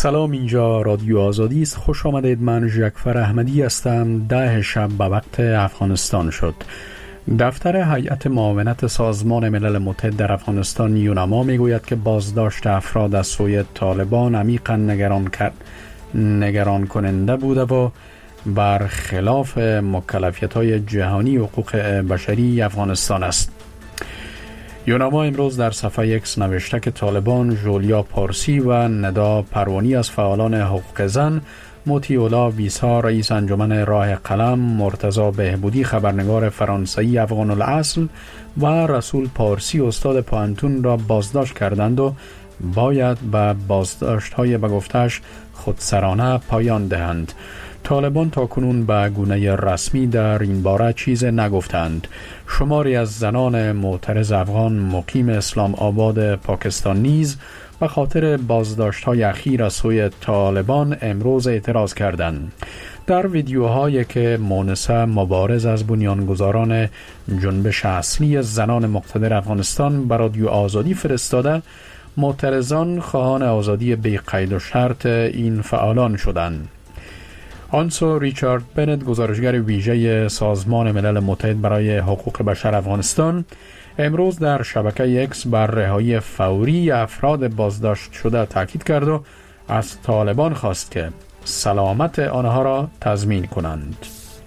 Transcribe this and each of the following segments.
سلام، اینجا رادیو آزادی است. خوش آمدید. من جعفر احمدی هستم. 10 شب به وقت افغانستان شد. دفتر هیئت معاونت سازمان ملل متحد در افغانستان یونما میگوید که بازداشت افراد از سوی طالبان عمیقا نگران کننده بوده و برخلاف مکلفیت‌های جهانی حقوق بشری افغانستان است. یونما امروز در صفحه X نوشته که طالبان جولیا پارسی و ندا پروانی از فعالان حقوق زن، موتیولا ویسا رئیس انجمن راه قلم، مرتضی بهبودی خبرنگار فرانسوی افغان الاصل و رسول پارسی استاد پوهنتون را بازداشت کردند و باید به بازداشت‌های به گفتش خودسرانه پایان دهند. طالبان تاکنون به گونه رسمی در این باره چیز نگفتند. شماری از زنان معترض افغان مقیم اسلام آباد پاکستان نیز به خاطر بازداشت‌های اخیر از سوی طالبان امروز اعتراض کردند. در ویدیوهایی که مونسه مبارز از بنیانگذاران جنبش اصلی زنان مقتدر افغانستان به رادیو آزادی فرستاده، معترضان خواهان آزادی بی قید و شرط این فعالان شدند. آنسو ریچارد بنت، گزارشگر ویژه سازمان ملل متحد برای حقوق بشر افغانستان، امروز در شبکه X بر رهایی فوری افراد بازداشت شده تاکید کرد و از طالبان خواست که سلامت آنها را تضمین کنند.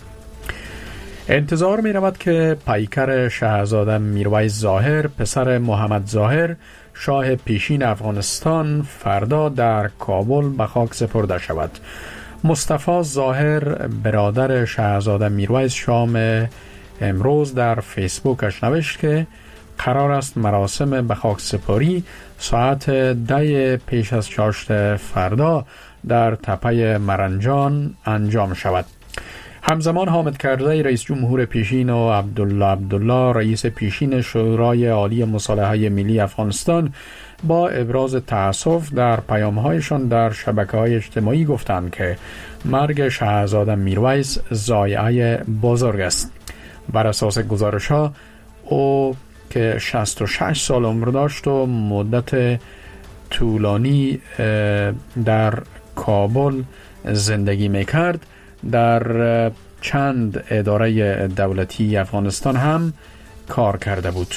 انتظار می رود که پیکر شاهزاده میرویس ظاهر، پسر محمد ظاهر، شاه پیشین افغانستان، فردا در کابل به خاک سپرده شود. مصطفی ظاهر، برادر شاهزاده میرویس، شام امروز در فیسبوکش نوشت که قرار است مراسم به خاک سپاری ساعت 10 پیش از چاشت فردا در تپه مرنجان انجام شود. همزمان حامد کرزی رئیس جمهور پیشین و عبدالله رئیس پیشین شورای عالی مصالحه ملی افغانستان با ابراز تأسف در پیام‌هایشان در شبکه‌های اجتماعی گفتند که مرگ شاهزاده میرویس ضایعه بزرگ است. بر اساس گزارش‌ها او که 66 سال عمر داشت و مدت طولانی در کابل زندگی می‌کرد، در چند اداره دولتی افغانستان هم کار کرده بود.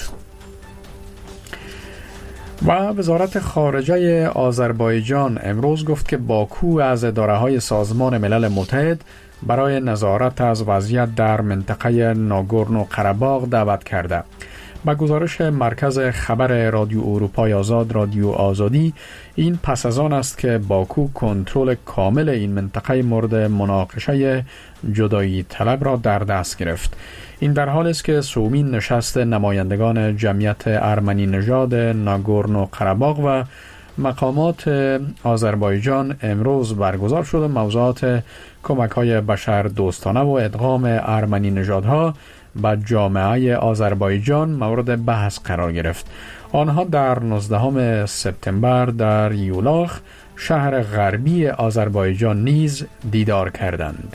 و وزارت خارجه آذربایجان امروز گفت که باکو از اداره‌های سازمان ملل متحد برای نظارت از وضعیت در منطقه ناگورنو قره‌باغ دعوت کرده. با گزارش مرکز خبر رادیو اروپای آزاد، رادیو آزادی، این پس از آن است که باکو کنترل کامل این منطقه مورد مناقشه جدایی طلب را در دست گرفت. این در حال است که سومین نشست نمایندگان جمعیت ارمنی نژاد ناگورنو قره‌باغ و مقامات آذربایجان امروز برگزار شد و موضوعات کمک‌های بشر دوستانه و ادغام ارمنی نژادها به جامعه آذربایجان مورد بحث قرار گرفت. آنها در 19 سپتامبر در یولاخ، شهر غربی آذربایجان نیز دیدار کردند.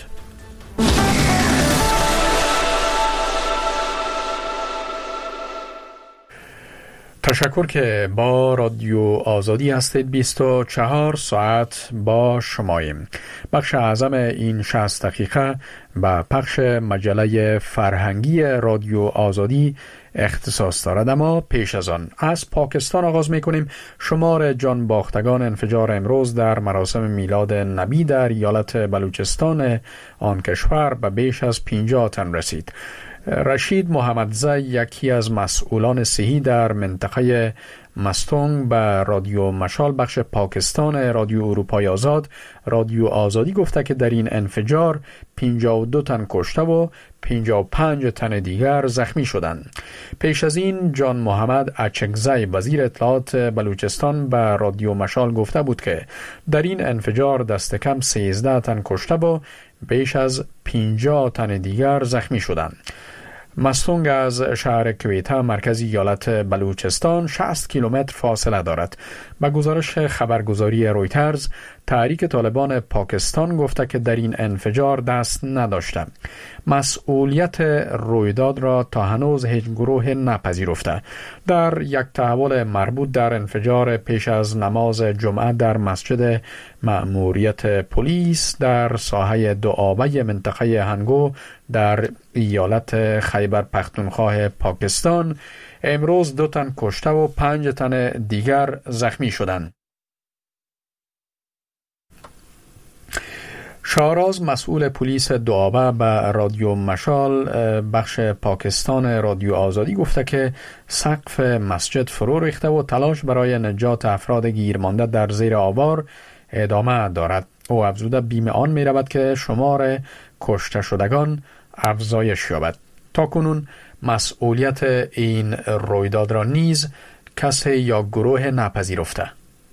تشکر که با رادیو آزادی هستید. 24 ساعت با شماییم. بخش اعظم این 60 دقیقه به پخش مجله فرهنگی رادیو آزادی اختصاص دارد، اما پیش از آن از پاکستان آغاز می‌کنیم. شمار جان باختگان انفجار امروز در مراسم میلاد نبی در ایالت بلوچستان آن کشور به بیش از 50 تن رسید. رشید محمدزی، یکی از مسئولان صحی در منطقه مستونگ، به رادیو مشال بخش پاکستان رادیو اروپای آزاد، رادیو آزادی گفته که در این انفجار 52 تن کشته و 55 تن دیگر زخمی شدند. پیش از این جان محمد اچکزی، وزیر اطلاعات بلوچستان، به رادیو مشال گفته بود که در این انفجار دست کم 13 تن کشته و بیش از 50 تن دیگر زخمی شدند. مستونگ از شهر کویته، مرکز ایالت بلوچستان، 60 کیلومتر فاصله دارد. با گزارش خبرگزاری رویترز، تحریک طالبان پاکستان گفته که در این انفجار دست نداشته. مسئولیت رویداد را تا هنوز هیچ گروه نپذیرفته. در یک تحول مربوط در انفجار پیش از نماز جمعه در مسجد مأموریت پلیس در ساحه دوآبه منطقه هنگو در ایالت خیبر پختونخوا پاکستان امروز 2 تن کشته و 5 تن دیگر زخمی شدند. شاراز مسئول پلیس دوآبه به رادیو مشال بخش پاکستان رادیو آزادی گفته که سقف مسجد فرو ریخته و تلاش برای نجات افراد گیرمانده در زیر آوار ادامه دارد. او افزوده بیم آن می رود که شمار کشته شدگان افزایش یابد. تاکنون مسئولیت این رویداد را نیز کسی یا گروه نپذیرفته.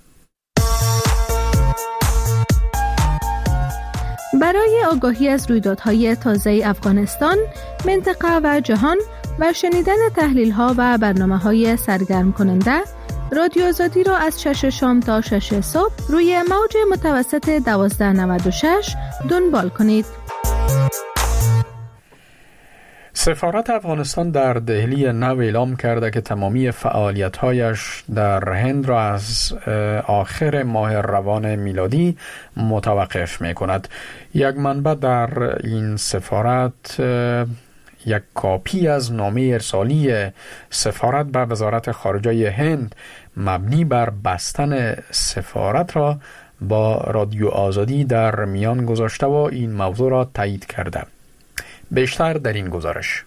برای آگاهی از رویدادهای تازه افغانستان، منطقه و جهان و شنیدن تحلیل‌ها و برنامه‌های سرگرم کننده، رادیو آزادی را از 6 شام تا 6 صبح روی موج متوسط 1296 دنبال کنید. سفارت افغانستان در دهلی نو اعلام کرده که تمامی فعالیت‌هایش در هند را از آخر ماه روان میلادی متوقف می‌کند. یک منبع در این سفارت یک کاپی از نامه ارسالی سفارت به وزارت خارجه هند مبنی بر بستن سفارت را با رادیو آزادی در میان گذاشته و این موضوع را تایید کرده. بیشتر در این گزارش.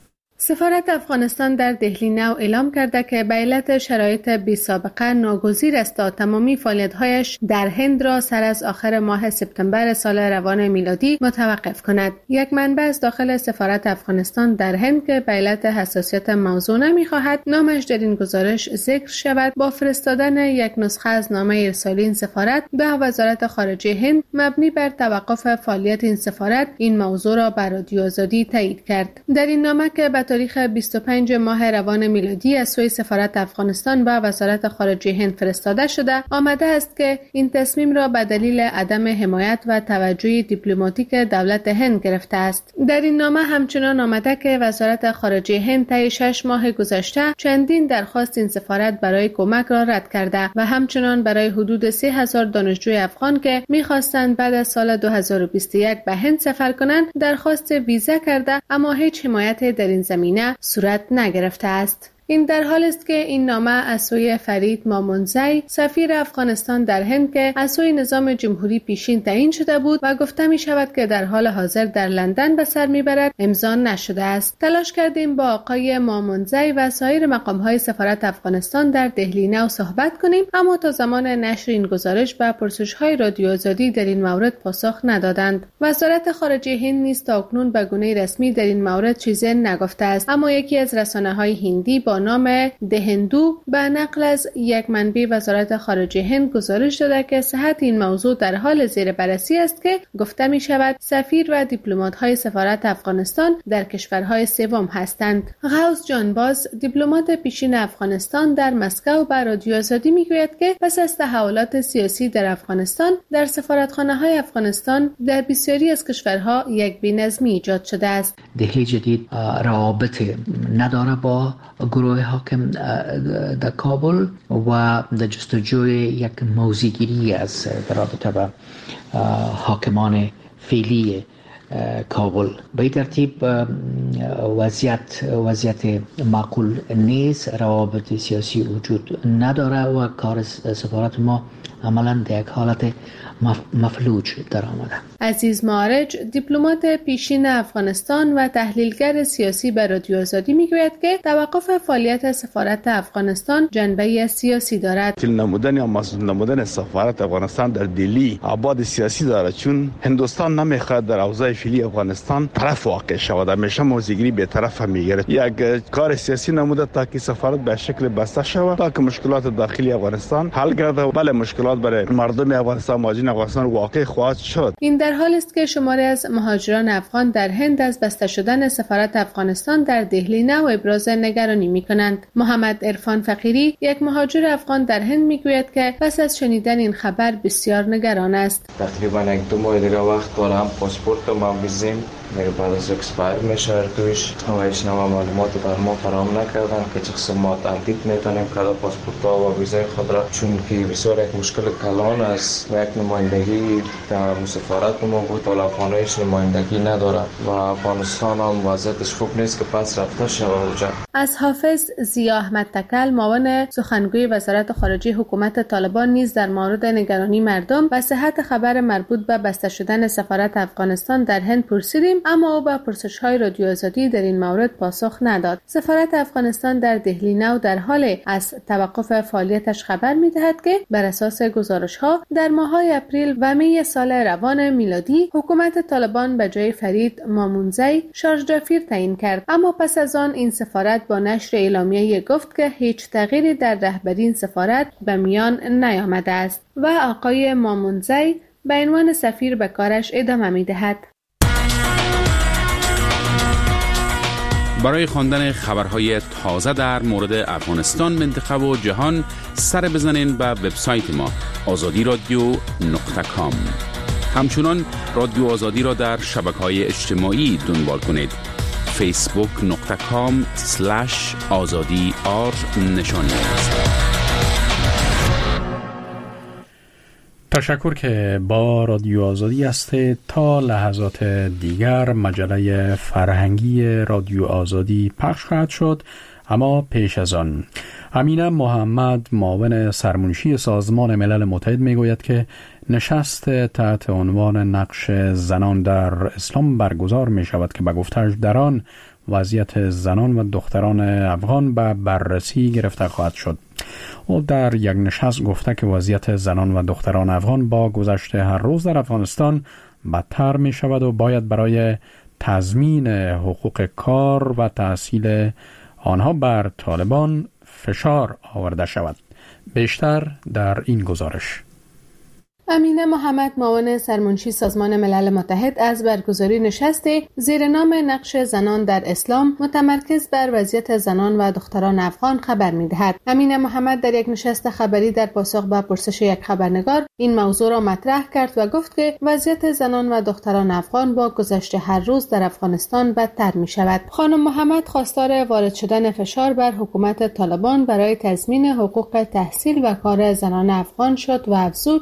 سفارت افغانستان در دهلی نو اعلام کرده که به علت شرایط بی سابقه ناگزیر است تا تمامی فعالیت‌هایش در هند را سر از آخر ماه سپتامبر سال روان میلادی متوقف کند. یک منبع از داخل سفارت افغانستان در هند که به علت حساسیت موضوع نمی‌خواهد نامش در این گزارش ذکر شود، با فرستادن یک نسخه از نامه ارسالی این سفارت به وزارت خارجه هند مبنی بر توقف فعالیت این سفارت این موضوع را بر رادیو آزادی تایید کرد. در این نامه که به تاریخ 25 ماه روان میلادی از سوی سفارت افغانستان و وزارت خارجه هند فرستاده شده، آمده است که این تصمیم را به دلیل عدم حمایت و توجه دیپلماتیک دولت هند گرفته است. در این نامه همچنان آمده که وزارت خارجه هند طی 6 ماه گذشته چندین درخواست این سفارت برای کمک را رد کرده و همچنان برای حدود 3000 دانشجوی افغان که می‌خواستند بعد از سال 2021 به هند سفر کنند درخواست ویزا کرده، اما هیچ حمایت در این زمینه صورت نگرفته است. این در حال است که این نامه از سوی فرید مامونزی سفیر افغانستان در هند که از سوی نظام جمهوری پیشین تعیین شده بود و گفته می شود که در حال حاضر در لندن به سر می برد امضا نشده است. تلاش کردیم با آقای مامونزی و سایر مقام‌های سفارت افغانستان در دهلی نو صحبت کنیم، اما تا زمان نشر این گزارش به پرسش‌های رادیو آزادی در این مورد پاسخ ندادند. وزارت خارجه هند نیز تاکنون به گونه رسمی در این مورد چیزی نگفته است، اما یکی از رسانه‌های هندی با نام دهندو به نقل از یک منبع وزارت خارجه هند گزارش داده که صحت این موضوع در حال زیر بررسی است که گفته می شود سفیر و دیپلمات‌های سفارت افغانستان در کشورهای سوم هستند. غوث جانباز دیپلمات پیشین افغانستان در مسکو به رادیو آزادی می گوید که پس از تحولات سیاسی در افغانستان در سفارتخانه‌های افغانستان در بسیاری از کشورها یک بی‌نظمی ایجاد شده است. دهلی جدید روابط نداره با گروه حاکم در کابل و در جستجوی یک موضع‌گیری از رابطه با حاکمان فعلی کابل. به این ترتیب وضعیت معقول نیست، روابط سیاسی وجود نداره و کار سفارت ما عملا در یک حالت مفلوج در آمده. عزیز معارج دیپلمات پیشین افغانستان و تحلیلگر سیاسی به رادیو آزادی میگوید که توقف فعالیت سفارت افغانستان جنبه سیاسی دارد. نمودن یا مسئول نمودن سفارت افغانستان در دهلی ابعاد سیاسی دارد، چون هندوستان نمیخواد در اوضاع فعلی افغانستان طرف واقع شود، همیشه موضع‌گیری به طرف میگیره. یک کار سیاسی نموده تا که سفارت به شکل بسته شود تا که مشکلات داخلی افغانستان حل گردد. بله مشکلات برای مردم افغانستان مواجه این افغانستان واقع خواهد شد. این در حالی است که شماری از مهاجران افغان در هند از بسته شدن سفارت افغانستان در دهلی نو ابراز نگرانی می‌کنند. محمد عرفان فقیری، یک مهاجر افغان در هند میگوید که پس از شنیدن این خبر بسیار نگران است. تقریبا 1-2 ماه دیگه وقت دارم پاسپورتم هم ویزیم میگه بعد از اکسپایر میشه توش هیچ نوع معلومات بر ما فراهم نکردن که چه قسم ما تمدید میتونیم کدا پاسپورت ها و ویزای خود را، چون که بسیار یک مشکل کلان است و یک نمایندگی در سفارت ما بود طالبان هیچ نمایندگی نداره و افغانستان هم وضعیتش خوب نیست که پس رفته شود اونجا. از حافظ ضیا احمد تکل، معاون سخنگوی وزارت خارجه حکومت طالبان نیز در مورد نگرانی مردم و صحت خبر مربوط به بسته شدن سفارت افغانستان در هند پرسیدیم، اما او به پرسش‌های رادیو آزادی در این مورد پاسخ نداد. سفارت افغانستان در دهلی نو در حال از توقف فعالیتش خبر می‌دهد که بر اساس گزارش‌ها در ماه‌های اپریل و می سال روان میلادی حکومت طالبان به جای فرید مامونزی شارژ دافیر تعیین کرد، اما پس از آن این سفارت با نشر اعلامیه گفت که هیچ تغییری در رهبری این سفارت به میان نیامده است و آقای مامونزی به عنوان سفیر به کارش ادامه می‌دهد. برای خواندن خبرهای تازه در مورد افغانستان، منطقه و جهان سر بزنین به وبسایت ما azadiradio.com. همچنان رادیو آزادی را در شبکه‌های اجتماعی دنبال کنید. facebook.com/azadi_r نشانی است. تشکر که با رادیو آزادی هستید. تا لحظات دیگر مجله فرهنگی رادیو آزادی پخش خواهد شد، اما پیش از آن امینه محمد، معاون سرمنشی سازمان ملل متحد میگوید که نشست تحت عنوان نقش زنان در اسلام برگزار می شود که به گفته‌اش در آن وضعیت زنان و دختران افغان به بررسی گرفته خواهد شد. او در یک نشست گفته که وضعیت زنان و دختران افغان با گذشت هر روز در افغانستان بدتر می شود و باید برای تضمین حقوق کار و تحصیل آنها بر طالبان فشار آورده شود. بیشتر در این گزارش. امینه محمد، معاون سرمنشی سازمان ملل متحد، از برگزاری نشست زیر نام نقش زنان در اسلام متمرکز بر وضعیت زنان و دختران افغان خبر می‌دهد. امینه محمد در یک نشست خبری در پاسخ به پرسش یک خبرنگار این موضوع را مطرح کرد و گفت که وضعیت زنان و دختران افغان با گذشت هر روز در افغانستان بدتر می‌شود. خانم محمد خواستار وارد شدن فشار بر حکومت طالبان برای تضمین حقوق تحصیل و کار زنان افغان شد و افزود: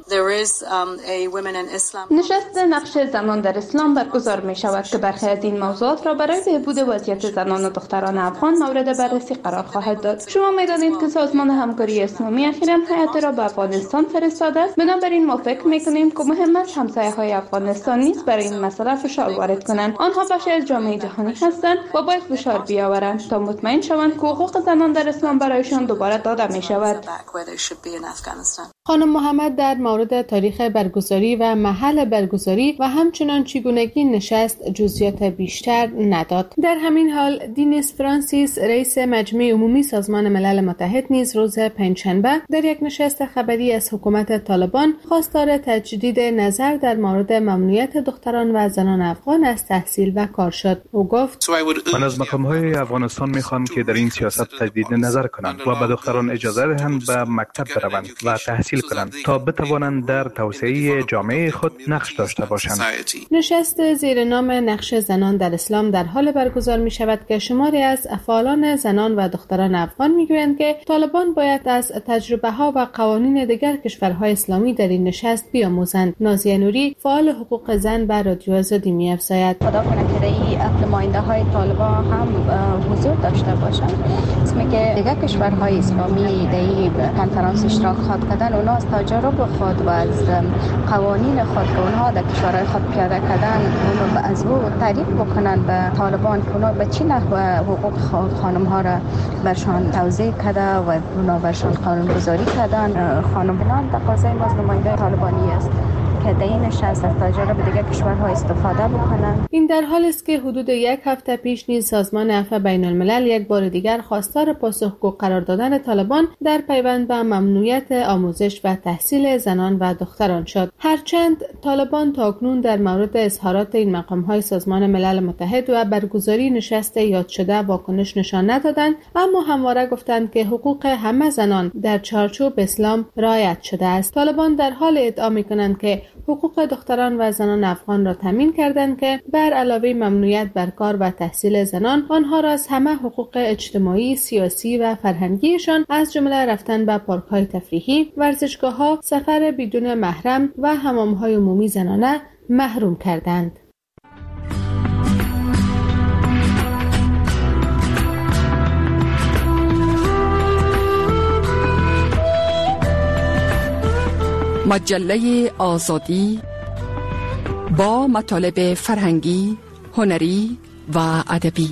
نشست نقش زنان در اسلام برگزار می شود که برخی از این موضوعات را برای بهبود وضعیت زنان و دختران افغان مورد بررسی قرار خواهد داد. شما می دانید که سازمان همکاری اسلامی اخیراً هیئت را به افغانستان فرستاده است. بنابراین ما فکر می کنیم که مهم است همسایه‌های افغانستان نیز برای این مسئله فشار وارد کنند. آنها بخشی از جامعه جهانی هستند و باید فشار بیاورند تا مطمئن شوند که حقوق زنان در اسلام برایشان دوباره داده می شود. خانم محمد در مورد تاریخ برگزاری و محل برگزاری و همچنان چگونگی نشست جزئیات بیشتر نداد. در همین حال دینیس فرانسیس، رئیس مجمع عمومی سازمان ملل متحد، نیز روز پنجشنبه در یک نشست خبری از حکومت طالبان خواستار تجدید نظر در مورد ممنوعیت دختران و زنان افغان از تحصیل و کار شد. او گفت: من از مقام‌های افغانستان می‌خوام که در این سیاست تجدید نظر کنند و به دختران اجازه دهند به مکتب بروند و تحصیل کنند تا بتوانند در توسعه جامعه خود نقش داشته باشند. نشست زیر نام نقش زنان در اسلام در حال برگزار می شود که شماری از فعالان زنان و دختران افغان می گویند که طالبان باید از تجربه ها و قوانین دیگر کشورهای اسلامی در این نشست بیاموزند. نازیه نوری، فعال حقوق زن، بر رادیو آزادی می افزاید: خدا کنه که این نماینده های طالبان هم حضور داشته باشند. اسمی که دیگر کشورهای اسلامی در این کنفرانس اشتراک خواهد کردن، اونا از تجارب خود و از قوانین خود که اونها در کشورهای خود پیاده کردن اونو از او تعریف بکنن به طالبان که اونا به چی نحو حقوق خانم ها را برشان توضیح کرده و اونا برشان قانون گذاری کردن. خانم بنان تقاضای ما از نماینده طالبانی است که دینش از تجارب دیگر کشورها استفاده بکنن. این در حالی است که حدود یک هفته پیش نیز سازمان عفو بین الملل یک بار دیگر خواستار پاسخگو قرار دادن طالبان در پیوند به ممنوعیت آموزش و تحصیل زنان و دختران شد. هرچند طالبان تاکنون در مورد اظهارات این مقام‌های سازمان ملل متحد و برگزاری نشست یاد شده واکنش نشان ندادند، اما همواره گفتند که حقوق همه زنان در چارچوب اسلام رعایت شده است. طالبان در حال ادعا می‌کنند که حقوق دختران و زنان افغان را تامین کردند که بر علاوه ممنوعیت بر کار و تحصیل زنان، آنها را از همه حقوق اجتماعی، سیاسی و فرهنگیشان از جمله رفتن به پارک‌های تفریحی، ورزشگاه‌ها، سفر بدون محرم و حمام‌های عمومی زنانه محروم کردند. مجله آزادی با مطالب فرهنگی، هنری و ادبی.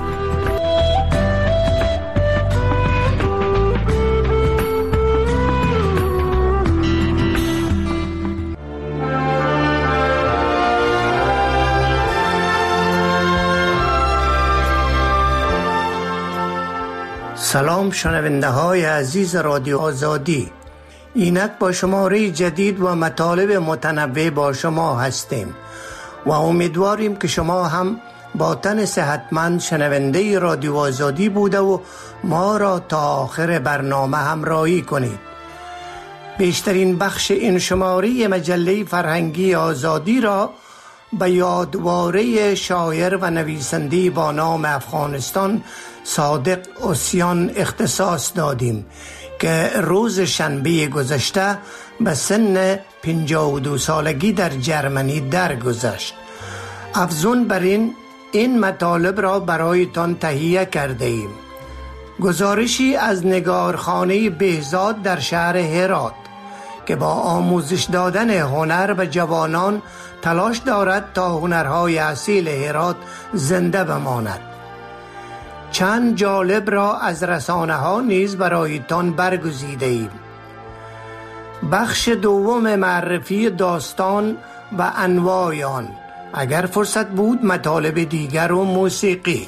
سلام شنونده های عزیز رادیو آزادی، اینک با شماره جدید و مطالب متنوع با شما هستیم و امیدواریم که شما هم با تن صحتمند شنونده رادیو آزادی بوده و ما را تا آخر برنامه همراهی کنید. بیشترین بخش این شماره مجله فرهنگی آزادی را به یادواره شاعر و نویسنده با نام افغانستان صادق اوسیان اختصاص دادیم که روز شنبه گذشته به سن 52 سالگی در جرمنی درگذشت. افزون بر این مطالب را برایتان تهیه کرده ایم. گزارشی از نگارخانه بهزاد در شهر هرات که با آموزش دادن هنر به جوانان تلاش دارد تا هنرهای اصیل هرات زنده بماند. چند جالب را از رسانه ها نیز برایتان برگزیده ایم. بخش دوم معرفی داستان و انواع آن، اگر فرصت بود مطالب دیگر و موسیقی.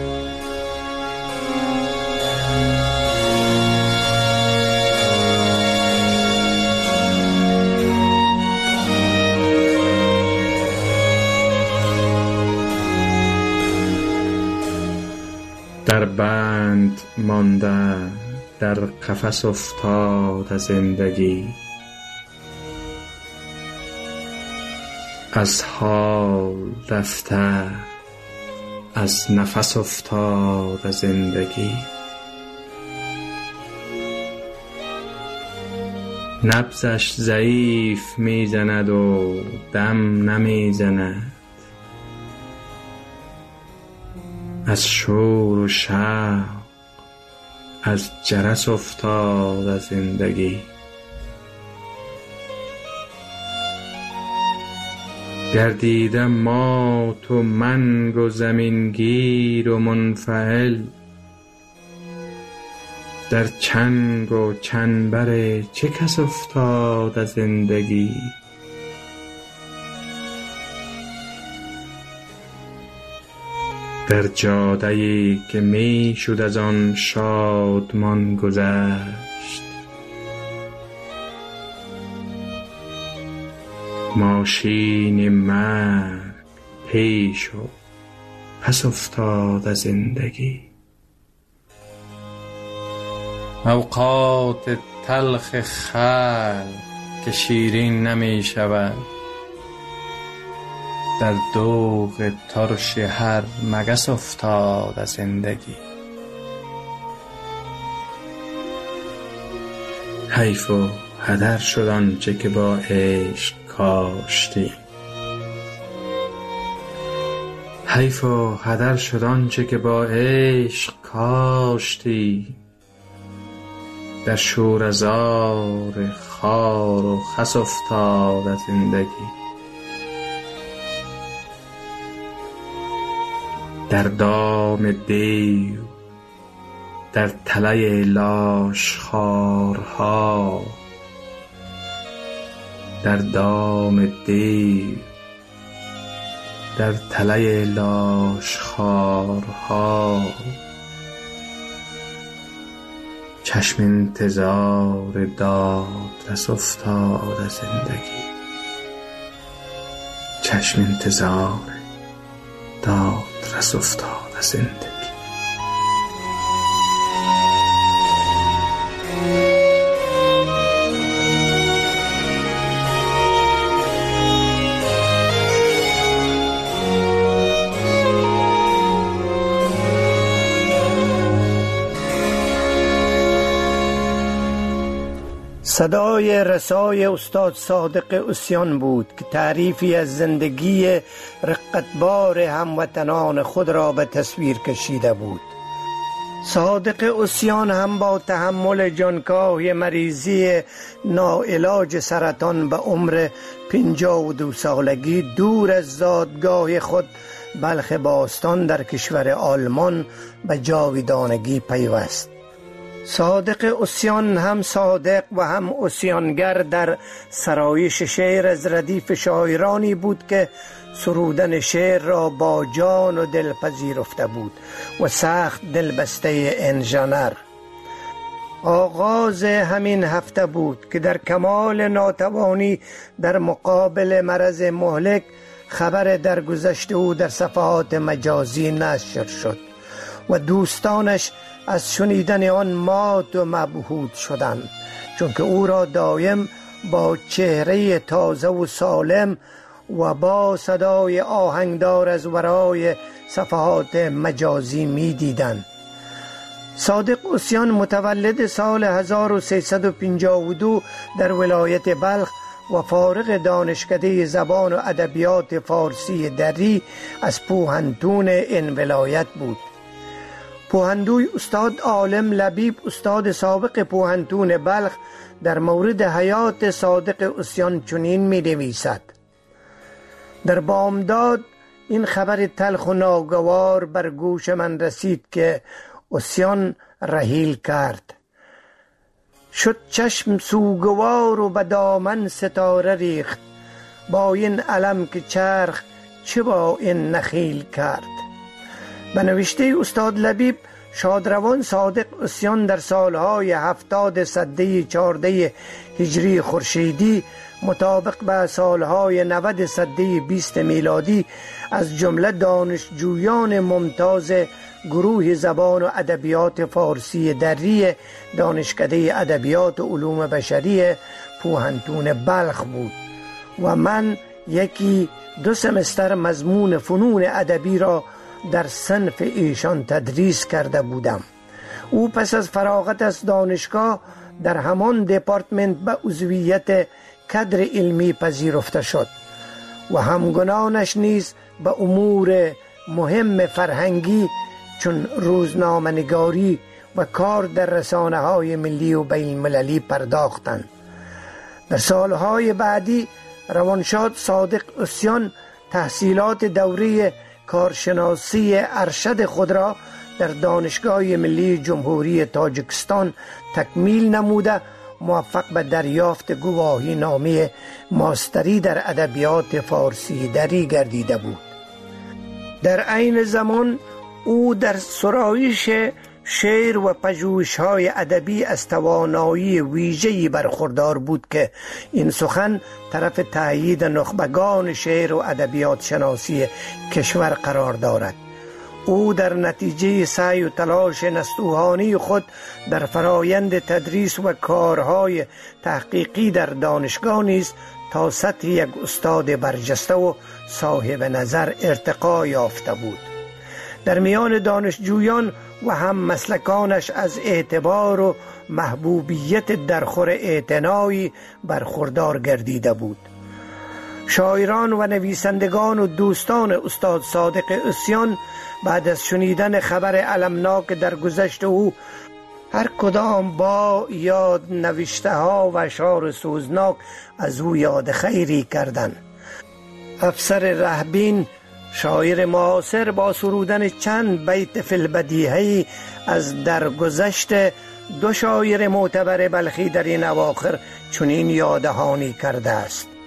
در بند مانده، در قفس افتاد زندگی، از حال رفته، از نفس افتاد زندگی. نبضش ضعیف میزند و دم نمیزند، از شور و شوق، از جرس افتاد زندگی. گردیدم مات و منگ و زمینگیر و منفعل، در چنگ و چنبر چه کس افتاد زندگی. در جاده‌ای که می شد از آن شادمان گذشت، ماشین مرگ پیش و پس افتاد از زندگی. اوقات تلخ خلق که شیرین نمی شود، در دوغ ترش هر مگس افتاد از زندگی. حیف و هدر شد آنچه که با عشق کاشتی، حیف و هدر شد آنچه که با عشق کاشتی. در شوره‌زار خار و خس افتاد از زندگی. در دام دیو، در تله لاش خارها، در دام دیر، در تله لاشخوارها، چشم انتظار دادرس افتاده زندگی، چشم انتظار دادرس افتاده زندگی. صدای رسای استاد صادق عصیان بود که تعریفی از زندگی رقتبار هموطنان خود را به تصویر کشیده بود. صادق عصیان هم با تحمل جانکاه مریضی ناعلاج سرطان به عمر 52 سالگی دور از زادگاه خود بلخ باستان در کشور آلمان به جاودانگی پیوست. صادق عصیان هم صادق و هم عصیانگر در سرایش شعر از ردیف شاعرانی بود که سرودن شعر را با جان و دل پذیرفته بود و سخت دلبسته انژنر. آغاز همین هفته بود که در کمال ناتوانی در مقابل مرض مهلک خبر درگذشت او در صفحات مجازی نشر شد و دوستانش از شنیدن آن مات و مبهوت شدند، چون که او را دایم با چهره تازه و سالم و با صدای آهنگدار از ورای صفحات مجازی می دیدند. صادق عصیان متولد سال 1352 در ولایت بلخ و فارغ دانشکده زبان و ادبیات فارسی دری از پوهنتون این ولایت بود. پوهندوی استاد عالم لبیب، استاد سابق پوهنتون بلخ، در مورد حیات صادق عصیان چنین می نویسد: در بامداد این خبر تلخ و ناگوار بر گوش من رسید که عصیان رحیل کرد. شد چشم سوگوار و به دامن ستاره ریخت، با این علم که چرخ چه با این نخیل کرد. به نوشته استاد لبیب، شادروان صادق عصیان در سالهای 70 سده 14 هجری خورشیدی مطابق به سالهای 90 سده 20 میلادی از جمله دانشجویان ممتاز گروه زبان و ادبیات فارسی دری دانشکده ادبیات و علوم بشری پوهنتون بلخ بود و من یکی 2 سمستر مضمون فنون ادبی را در صنف ایشان تدریس کرده بودم. او پس از فراغت از دانشگاه در همان دپارتمنت به عضویت کادر علمی پذیرفته شد و همگنانش نیز به امور مهم فرهنگی چون روزنامه‌نگاری و کار در رسانه‌های ملی و بین المللی پرداختند. در سالهای بعدی روانشاد صادق عصیان تحصیلات دوره کارشناسی ارشد خود را در دانشگاه ملی جمهوری تاجیکستان تکمیل نموده موفق به دریافت گواهی نامه ماستری در ادبیات فارسی دری گردیده بود. در عین زمان او در سرایش شعر و پژوهش‌های ادبی از توانایی ویژه‌ای برخوردار بود که این سخن طرف تأیید نخبگان شعر و ادبیات شناسی کشور قرار دارد. او در نتیجه سعی و تلاش نستوهانی خود در فرایند تدریس و کارهای تحقیقی در دانشگاه نیز تا سطح یک استاد برجسته و صاحب نظر ارتقا یافته بود. در میان دانشجویان و هم مسلکانش از اعتبار و محبوبیت درخور اعتنایی برخوردار گردیده بود. شاعران و نویسندگان و دوستان استاد صادق عصیان بعد از شنیدن خبر المناک در گذشت او هر کدام با یاد نوشته ها و اشعار سوزناک از او یاد خیری کردند. افسر رهبین شاعر معاصر با سرودن چند بیت فی البدیهه از درگذشت 2 شاعر معتبر بلخی در این اواخر چنین یادهانی کرده است: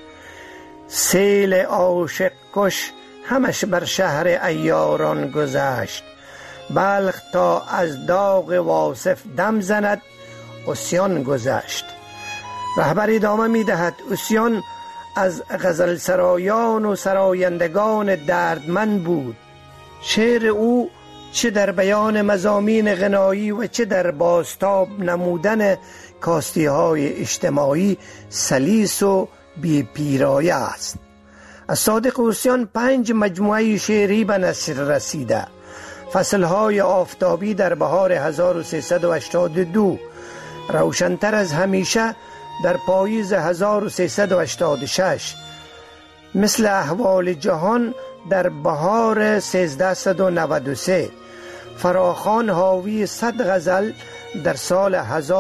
سیل عاشق کش همش بر شهر عیاران گذشت. بلخ تا از داغ واصف دم زند عصیان گذشت. رهبر ادامه می دهد عصیان از غزل سرایان و سرایندگان دردمند بود. شعر او چه در بیان مضامین غنایی و چه در بازتاب نمودن کاستی های اجتماعی سلیس و بی پیرایه است. از صادق عصیان 5 مجموعه شعری به نثر رسیده: فصلهای آفتابی در بهار 1382، روشنتر از همیشه در پاییز 1386، مثل احوال جهان در بهار 1393، فراخوان حاوی 100 غزل در سال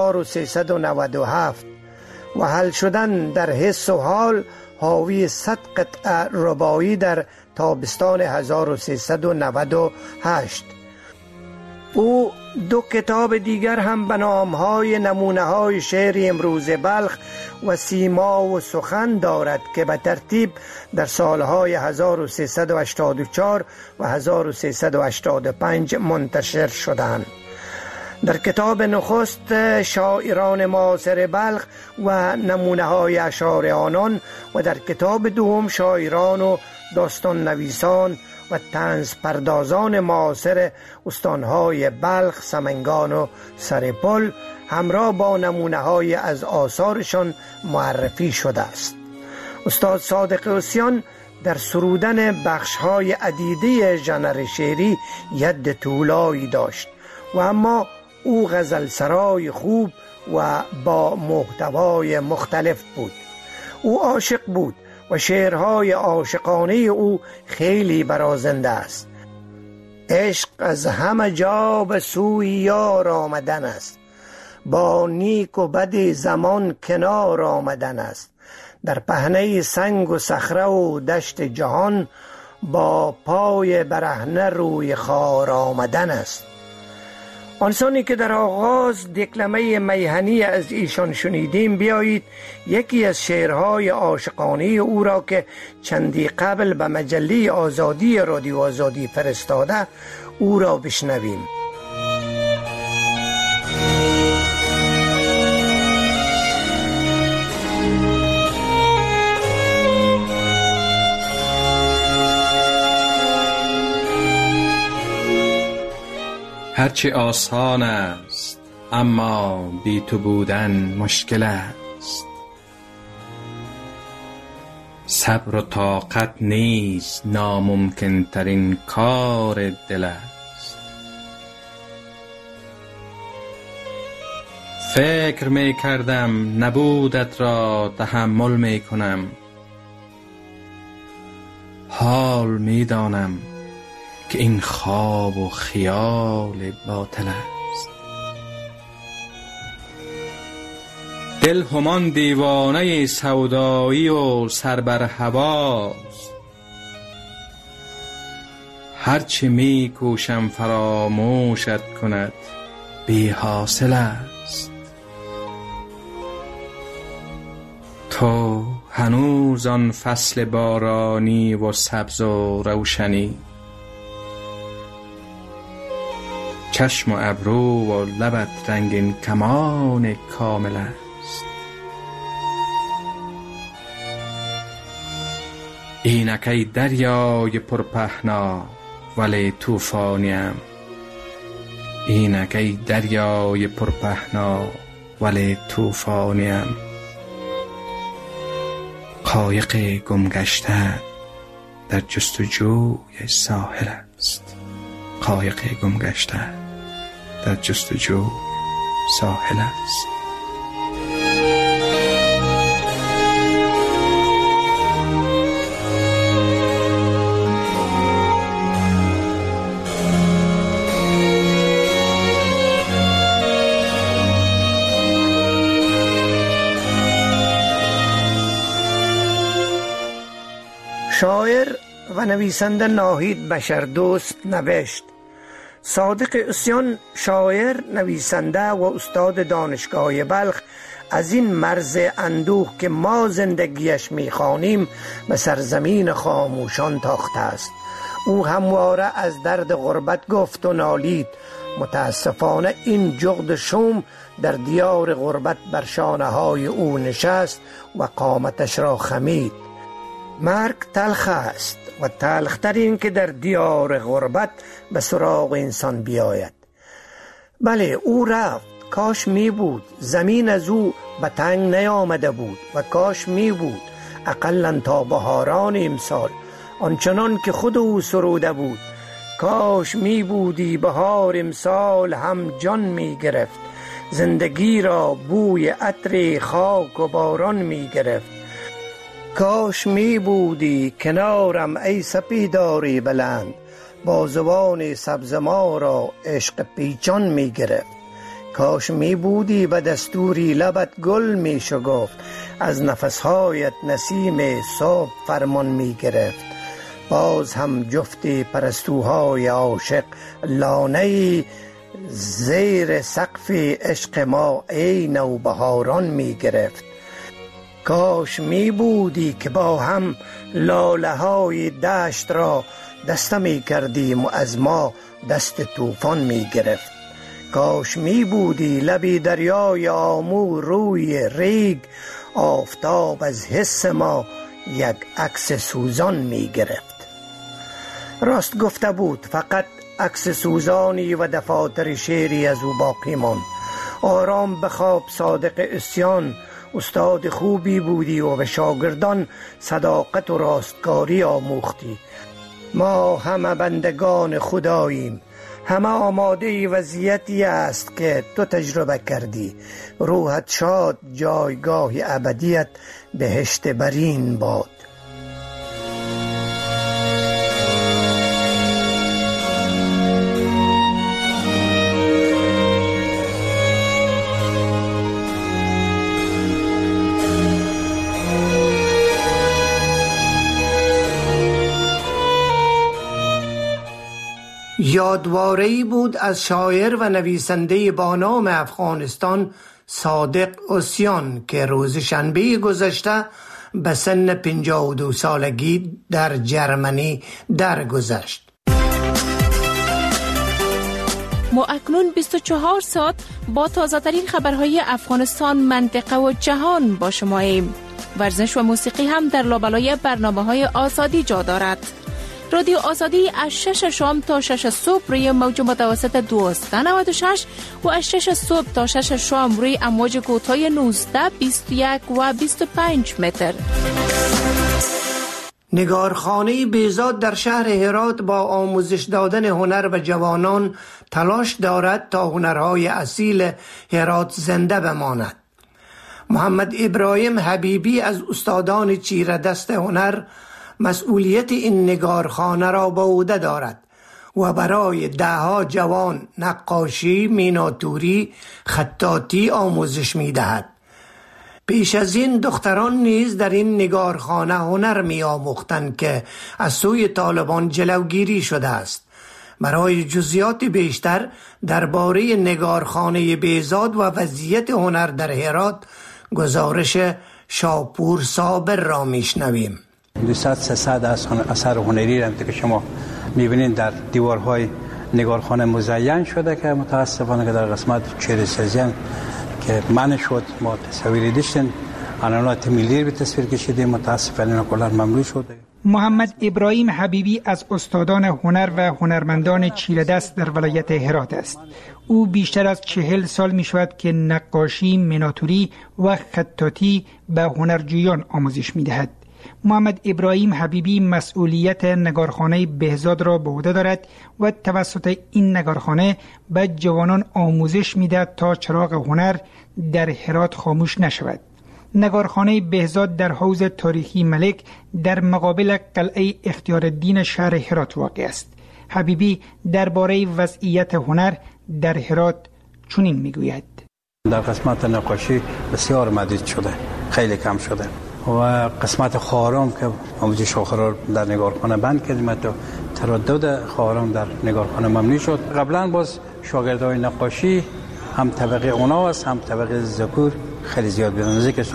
1397 و حل شدن در حس و حال حاوی 100 قطعه رباعی در تابستان 1398. او 2 کتاب دیگر هم به نامهای نمونه‌های شعر امروز بلخ و سیما و سخن دارد که به ترتیب در سالهای 1384 و 1385 منتشر شدند. در کتاب نخست شاعران معاصر بلخ و نمونه‌های اشعار آنان و در کتاب دوم شاعران و داستان نویسان و طنز پردازان معاصر استانهای بلخ، سمنگان و سرپل همراه با نمونه‌های از آثارشان معرفی شده است. استاد صادق عصیان در سرودن بخش‌های عدیده ژانر شعری ید طولایی داشت و اما او غزل سرای خوب و با محتوای مختلف بود. او عاشق بود و شعرهای عاشقانه او خیلی برازنده است. عشق از همه جا به سوی یار آمدن است، با نیک و بد زمان کنار آمدن است. در پهنه سنگ و صخره و دشت جهان، با پای برهنه روی خار آمدن است. آنسانی که در آغاز دکلمه میهنی از ایشان شنیدیم، بیایید یکی از شعرهای عاشقانه او را که چندی قبل به مجله آزادی رادیو آزادی فرستاده او را بشنویم. هرچه آسان است اما بی تو بودن مشکل است. صبر و طاقت نیز ناممکن ترین کار دل است. فکر می کردم نبودت را تحمل می کنم، حال می دانم که این خواب و خیال باطل است. دل همان دیوانه سودایی و سر بر هواست، هرچه می کوشم فراموشت کند بی حاصل است. تو هنوز آن فصل بارانی و سبز و روشنی، چشم و ابرو و لبت رنگین کمان کامل است. اینک ای دریای پرپهنا ولی طوفانیم، اینک ای دریای پرپهنا ولی طوفانیم. قایق گمگشته در جستجوی ساحل است، قایق گمگشته در جستجو ساحل است. شاعر و نویسنده ناهید بشردوست نوشت: صادق عصیان شاعر، نویسنده و استاد دانشگاه بلخ از این مرز اندوه که ما زندگیش میخوانیم به سرزمین خاموشان تاخته است. او همواره از درد غربت گفت و نالید. متاسفانه این جغد شوم در دیار غربت بر شانه های او نشست و قامتش را خمید. مرگ تلخ است و تلختر این که در دیار غربت به سراغ انسان بیاید. بله او رفت، کاش می بود زمین از او به تنگ نیامده بود و کاش می بود اقلا تا بهاران امسال آنچنان که خود او سروده بود. کاش می بودی بهار امسال هم جان می گرفت، زندگی را بوی عطر خاک و باران می گرفت. کاش می بودی کنارم ای سپیداری بلند، بازوان سبز ما را عشق پیچان می گرفت. کاش می بودی به دستوری لبت گل می شگفت، از نفسهایت نسیم صبح فرمان می گرفت. باز هم جفت پرستوهای عاشق لانه‌ای زیر سقف عشق ما ای نوبهاران می گرفت. کاش می بودی که با هم لاله های دشت را دسته می کردیم و از ما دست طوفان می گرفت. کاش می بودی لبی دریای آمو روی ریگ، آفتاب از حس ما یک عکس سوزان می گرفت. راست گفته بود، فقط عکس سوزانی و دفاتر شعری از او باقی ماند. آرام بخواب صادق عصیان، استاد خوبی بودی و به شاگردان صداقت و راستکاری آموختی. ما همه بندگان خداییم، همه آماده وضعیتی است که تو تجربه کردی. روحت شاد، جایگاه ابدیت بهشت برین باد. یادواره‌ای بود از شاعر و نویسنده با نام افغانستان صادق عصیان که روز شنبه گذشته به سن 52 سالگی در جرمنی درگذشت. ما اکنون 24 ساعت با تازه‌ترین خبرهای افغانستان، منطقه و جهان با شماییم. ورزش و موسیقی هم در لابلای برنامه‌های آزادی جا دارد. رادیو آزادی از 6 شام تا 6 صبح روی موج متوسط 1296 و از 6 صبح تا 6 شام روی امواج کوتاه 19، 21 و 25 متر. نگارخانه بهزاد در شهر هرات با آموزش دادن هنر به جوانان تلاش دارد تا هنرهای اصیل هرات زنده بماند. محمد ابراهیم حبیبی از استادان چیردست هنر مسئولیت این نگارخانه را به عهده دارد و برای دهها جوان نقاشی، میناتوری، خطاطی آموزش می دهد. پیش از این دختران نیز در این نگارخانه هنر می آموختند که از سوی طالبان جلوگیری شده است. برای جزئیات بیشتر درباره نگارخانه بهزاد و وضعیت هنر در هرات گزارش شاپور صابر را میشنویم. 200-300 اثر هنری را که شما میبینید در دیوارهای نگارخانه مزین شده که متاسفانه که در قسمت چهره‌سازی که منع شد، ما تصویری داشتیم، علامات ملی به تصویر کشیدیم، متاسفانه کلا ممنوع شده. محمد ابراهیم حبیبی از استادان هنر و هنرمندان چیره‌دست در ولایت هرات است. او بیشتر از 40 سال می شود که نقاشی، میناتوری و خطاطی به هنرجویان آموزش می دهد. محمد ابراهیم حبیبی مسئولیت نگارخانه بهزاد را به عهده دارد و توسط این نگارخانه به جوانان آموزش می‌دهد تا چراغ هنر در هرات خاموش نشود. نگارخانه بهزاد در حوض تاریخی ملک در مقابل قلعه اختیارالدین شهر هرات واقع است. حبیبی درباره وضعیت هنر در هرات چنین میگوید: در قسمت نقاشی بسیار محدود شده، خیلی کم شده و قسمت خارام که آموزش آخر در نگارخانه بند کردیم، تا تردد خارام در نگارخانه ممنوع شد. قبلا باز شاگردای نقاشی هم طبقه اونا است هم طبقه ذکور خیلی زیاد بودن، نزدیک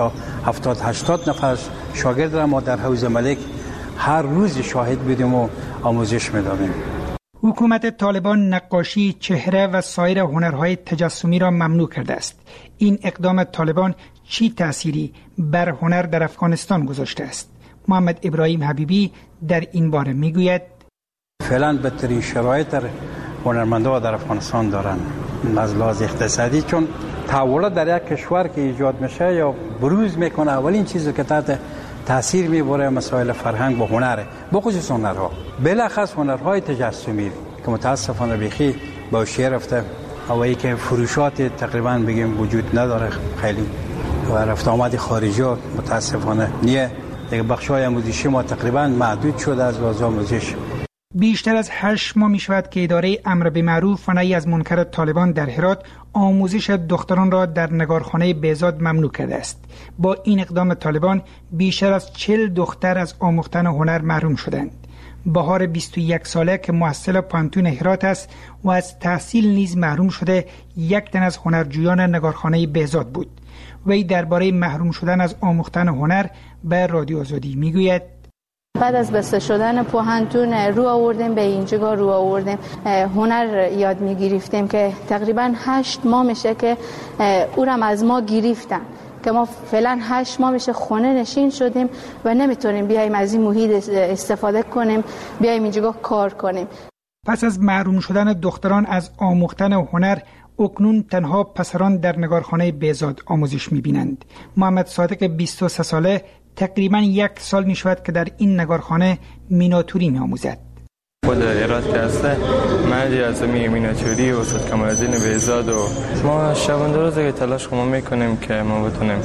70-80 نفر شاگرد را ما در حوض ملک هر روز شاهد بودیم و آموزش میدادیم. حکومت طالبان نقاشی، چهره و سایر هنرهای تجسمی را ممنوع کرده است. این اقدام طالبان چی تأثیری بر هنر در افغانستان گذاشته است؟ محمد ابراهیم حبیبی در این باره میگوید: فعلا بهترین شرایط در هنرمندان در افغانستان دارن از لحاظ اقتصادی، چون تحولات در یک کشور که ایجاد میشه یا بروز میکنه، اولین چیزی که تحت تاثیر میبره مسائل فرهنگ و هنره، بخصوص هنرها، بالاخص هنرهای تجسمی که متاسفانه بیخی با شیر رفته و ای که فروشات تقریبا بگیم وجود نداره خیلی و رفت آمد خارجی ها متاسفانه نیه. دیگه بخشای آموزشی ما تقریبا محدود شده از لحاظ آموزش. بیشتر از 8 ماه می شود که اداره امر به معروف و نهی از منکر طالبان در هرات آموزش دختران را در نگارخانه بهزاد ممنوع کرده است. با این اقدام طالبان بیشتر از 40 دختر از آموختن هنر محروم شدند. بهار 21 ساله که محصل پانتون هرات است و از تحصیل نیز محروم شده، یک تن از هنرجویان نگارخانه بهزاد بود. وی درباره محروم شدن از آموختن هنر به رادیو آزادی میگوید: بعد از بسته شدن پوهنتون رو آوردیم به اینجا، رو آوردیم هنر یاد میگرفتیم که تقریبا 8 ماه میشه که او را از ما گرفتن، که ما فعلا 8 ماه میشه خونه نشین شدیم و نمیتونیم بیایم از این محیط استفاده کنیم، بیایم اینجا کار کنیم. پس از محروم شدن دختران از آموختن هنر، اکنون تنها پسران در نگارخانه بهزاد آموزش میبینند. محمد صادق 23 ساله تقریبا 1 سال می شود که در این نگارخانه میناتوری می آموزد. خود هرات که هسته مردی از میناتوری و استاد کمال‌الدین بهزاد و ما شبانه روز که تلاش میکنیم که ما بتونیم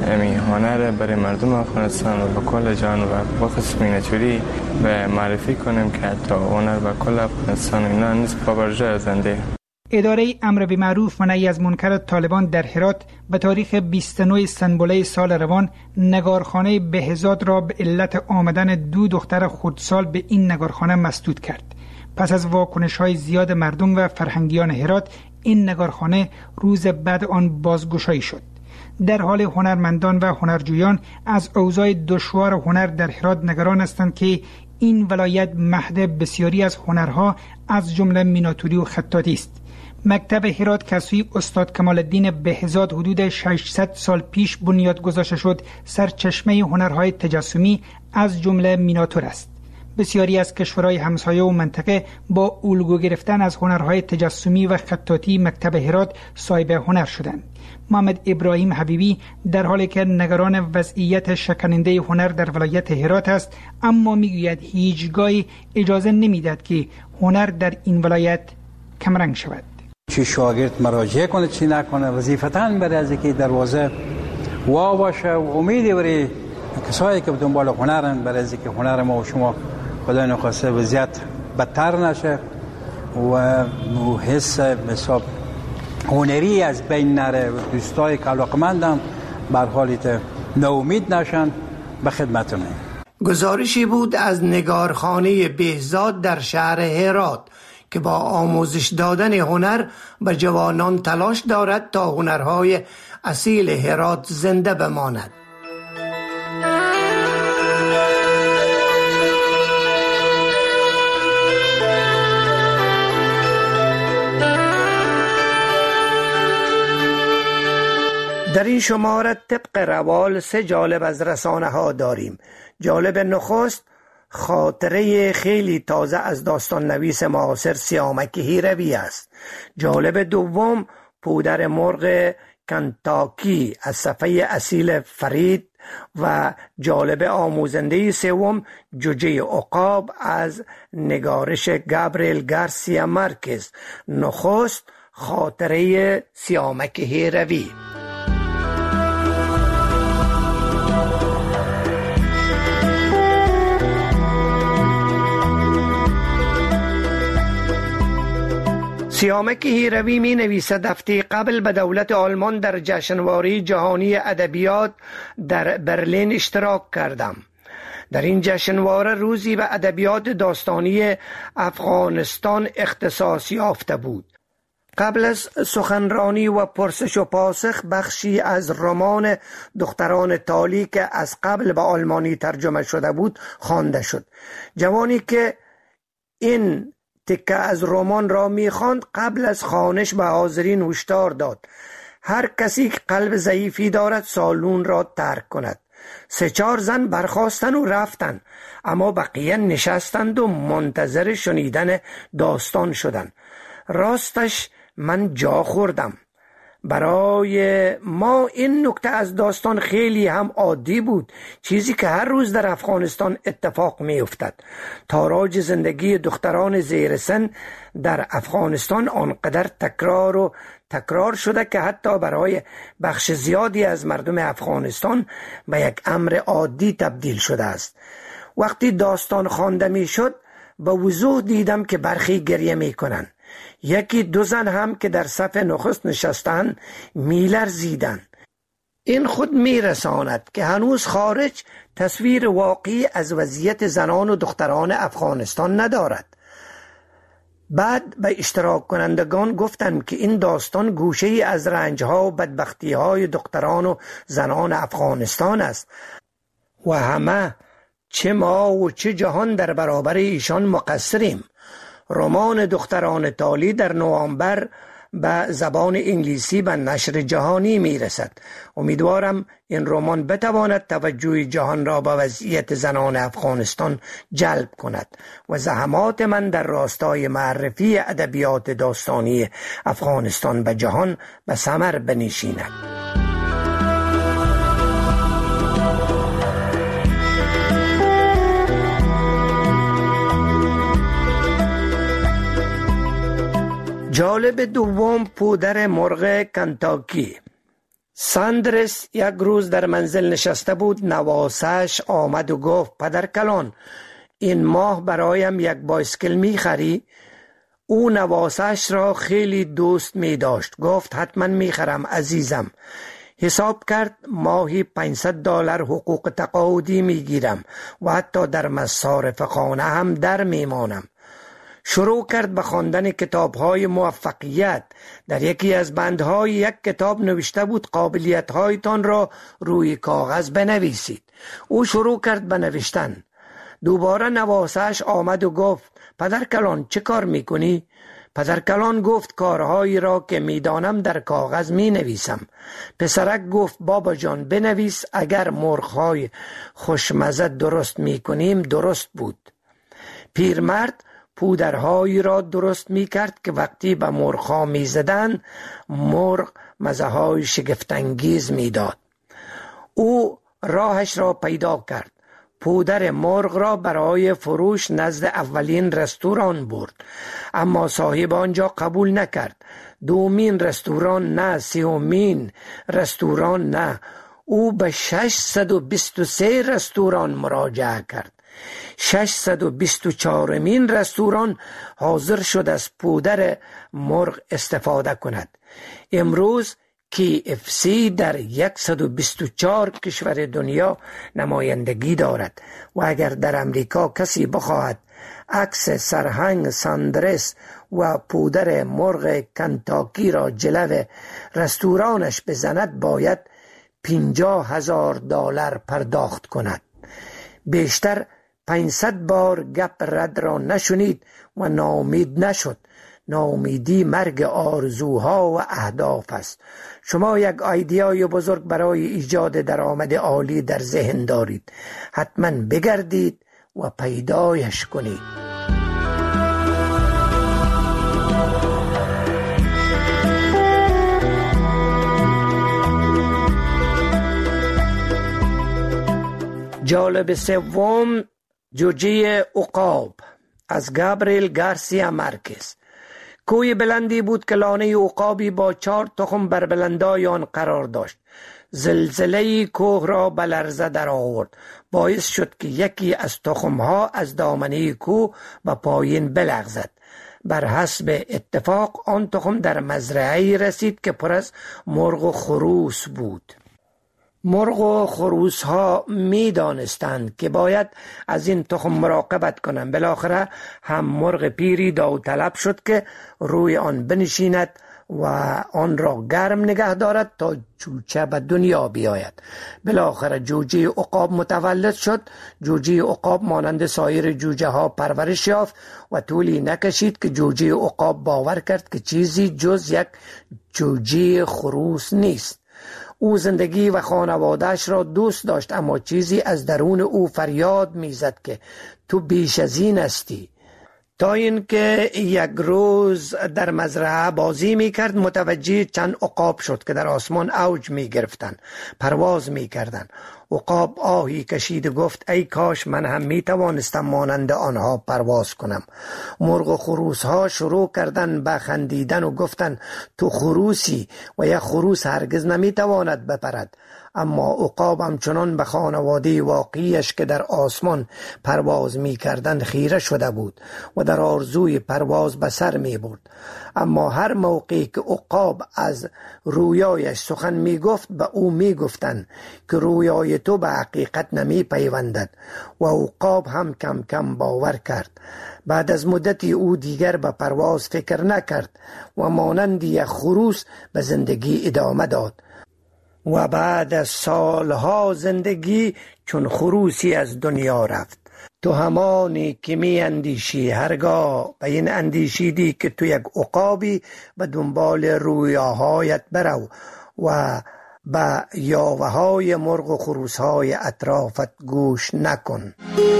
هنر برای مردم افغانستان و به کل جهان و بخصوص میناتوری به معرفی کنیم که حتی هنر به کل افغانستان اینا نیز پابرجا زنده. اداره امر به معروف و نهی از منکر طالبان در هرات به تاریخ 29 سنبله سال روان نگارخانه بهزاد را به علت آمدن 2 دختر خردسال به این نگارخانه مسدود کرد. پس از واکنش‌های زیاد مردم و فرهنگیان هرات، این نگارخانه روز بعد آن بازگشایی شد. در حال هنرمندان و هنرجویان از اوضاع دشوار هنر در هرات نگران هستند که این ولایت مهد بسیاری از هنرها از جمله میناتوری و خطاطی است. مکتب هرات که سوی استاد کمال‌الدین بهزاد حدود 600 سال پیش بنیاد گذاشته شد، سرچشمه هنرهای تجسمی از جمله میناتور است. بسیاری از کشورهای همسایه و منطقه با الگو گرفتن از هنرهای تجسمی و خطاطی مکتب هرات صاحب هنر شدند. محمد ابراهیم حبیبی در حالی که نگران وضعیت شکننده هنر در ولایت هرات است، اما میگوید هیچگاهی اجازه نمیدهد که هنر در این ولایت کمرنگ شود. چی شاگرد مراجعه کنه چی نکنه، وظیفتاً برای از اینکه دروازه وا باشه و امیدی برای کسایی که دنبال هنرن، برای از اینکه هنر ما و شما خدا نخواسته وضعیت بدتر نشه و حس حساب هنری از بین نره و دوستای که علاقمندم بر حالیت ناامید نشن به خدمتونه. گزارشی بود از نگارخانه بهزاد در شهر هرات که با آموزش دادن هنر به جوانان تلاش دارد تا هنرهای اصیل هرات زنده بماند. در این شماره طبق روال 3 جالب از رسانه ها داریم. جالب نخست خاطره خیلی تازه از داستان نویس معاصر سیامک هیروی است. جالب دوم پودر مرغ کنتاکی از صفحه اصیل فرید و جالب آموزنده سوم جوجه عقاب از نگارش گابریل گارسیا مارکز. نخست خاطره سیامک هیروی. سیامک هیروی می نویسد هفته قبل به دولت آلمان در جشنواره جهانی ادبیات در برلین اشتراک کردم. در این جشنواره روزی به ادبیات داستانی افغانستان اختصاص یافته بود. قبل از سخنرانی و پرسش و پاسخ بخشی از رمان دختران تالی که از قبل به آلمانی ترجمه شده بود خوانده شد. جوانی که این تکه از رمان را می‌خواند قبل از خوانش به حاضرین هشدار داد هر کسی که قلب ضعیفی دارد سالون را ترک کند. 3-4 زن برخاستند و رفتند، اما بقیه نشستند و منتظر شنیدن داستان شدند. راستش من جا خوردم. برای ما این نکته از داستان خیلی هم عادی بود، چیزی که هر روز در افغانستان اتفاق می افتد. تاراج زندگی دختران زیر سن در افغانستان آنقدر تکرار شده که حتی برای بخش زیادی از مردم افغانستان به یک امر عادی تبدیل شده است. وقتی داستان خوانده می شد به وضوح دیدم که برخی گریه می کنند. 1-2 زن هم که در صف نخست نشستند می‌لرزیدند. این خود میرساند که هنوز خارج تصویر واقعی از وضعیت زنان و دختران افغانستان ندارد. بعد به اشتراک کنندگان گفتم که این داستان گوشه‌ای از رنج‌ها و بدبختی‌های دختران و زنان افغانستان است و همه چه ما و چه جهان در برابر ایشان مقصریم. رمان دختران تالی در نوامبر به زبان انگلیسی به نشر جهانی میرسد. امیدوارم این رمان بتواند توجه جهان را به وضعیت زنان افغانستان جلب کند و زحمات من در راستای معرفی ادبیات داستانی افغانستان به جهان به ثمر بنشیند. جالب دوم پودر مرغ کنتاکی. ساندرس یک روز در منزل نشسته بود. نواسش آمد و گفت پدر کلان این ماه برایم یک بایسکل میخری؟ او نواسش را خیلی دوست می داشت. گفت حتما میخرم عزیزم. حساب کرد ماهی $500 حقوق تقاعدی میگیرم و حتی در مصارف خانه هم در میمانم. شروع کرد به خواندن کتاب‌های موفقیت. در یکی از بندهای یک کتاب نوشته بود قابلیت‌هایتان را روی کاغذ بنویسید. او شروع کرد به نوشتن. دوباره نواسش آمد و گفت پدر کلان چه کار میکنی؟ پدر کلان گفت کارهایی را که میدانم در کاغذ می نویسم. پسرک گفت بابا جان بنویس اگر مرغ‌های خوشمزه درست میکنیم درست بود. پیرمرد پودرهایی را درست می کرد که وقتی به مرغ‌ها می زدن مرغ مزه‌های شگفت‌انگیز می داد. او راهش را پیدا کرد. پودر مرغ را برای فروش نزد اولین رستوران برد، اما صاحب آنجا قبول نکرد. دومین رستوران نه، سومین رستوران نه. او به 623 رستوران مراجعه کرد. 624مین رستوران حاضر شد از پودر مرغ استفاده کند. امروز KFC در 124 کشور دنیا نمایندگی دارد و اگر در امریکا کسی بخواهد عکس سرهنگ ساندرس و پودر مرغ کنتاکی را جلو رستورانش بزند باید $50,000 پرداخت کند. بیشتر 500 بار گپ رد را نشنید و ناامید نشد. ناامیدی مرگ آرزوها و اهداف است. شما یک ایده‌ای بزرگ برای ایجاد درآمد عالی در ذهن دارید. حتما بگردید و پیدایش کنید. جالب سوم جوجه عقاب از گابریل گارسیا مارکز. کوی بلندی بود که لانه عقابی با 4 تخم بر بلندای آن قرار داشت. زلزله کوه را به لرزه در آورد. باعث شد که یکی از تخمها از دامنه کوه به پایین بلغزد. بر حسب اتفاق آن تخم در مزرعه‌ای رسید که پر از مرغ و خروس بود. مرغ و خروس ها می دانستند که باید از این تخم مراقبت کنند. بالاخره هم مرغ پیری داوطلب شد که روی آن بنشیند و آن را گرم نگه دارد تا جوجه به دنیا بیاید. بالاخره جوجه عقاب متولد شد. جوجه عقاب مانند سایر جوجه ها پرورش یافت و طولی نکشید که جوجه عقاب باور کرد که چیزی جز یک جوجه خروس نیست. او زندگی و خانوادهش را دوست داشت، اما چیزی از درون او فریاد میزد که تو بیش از این هستی. تا اینکه یک روز در مزرعه بازی میکرد، متوجه چند عقاب شد که در آسمان اوج میگرفتند، پرواز میکردند. عقاب آهی کشید و گفت ای کاش من هم میتوانستم مانند آنها پرواز کنم. مرغ و خروس ها شروع کردن به خندیدن و گفتند تو خروسی و یک خروس هرگز نمیتواند بپرد. اما عقاب همچنان به خانواده واقعیش که در آسمان پرواز می کردند خیره شده بود و در آرزوی پرواز به سر می برد. اما هر موقعی که عقاب از رویایش سخن می گفت به او می گفتند که رویای تو به حقیقت نمی پیوندد و عقاب هم کم کم باور کرد. بعد از مدتی او دیگر به پرواز فکر نکرد و مانند یک خروس به زندگی ادامه داد و بعد از سالها زندگی چون خروسی از دنیا رفت. تو همانی که می اندیشی هرگاه به این اندیشیدی که تو یک عقابی به دنبال رویاهایت برو و به یاوه های مرغ و خروس های اطرافت گوش نکن.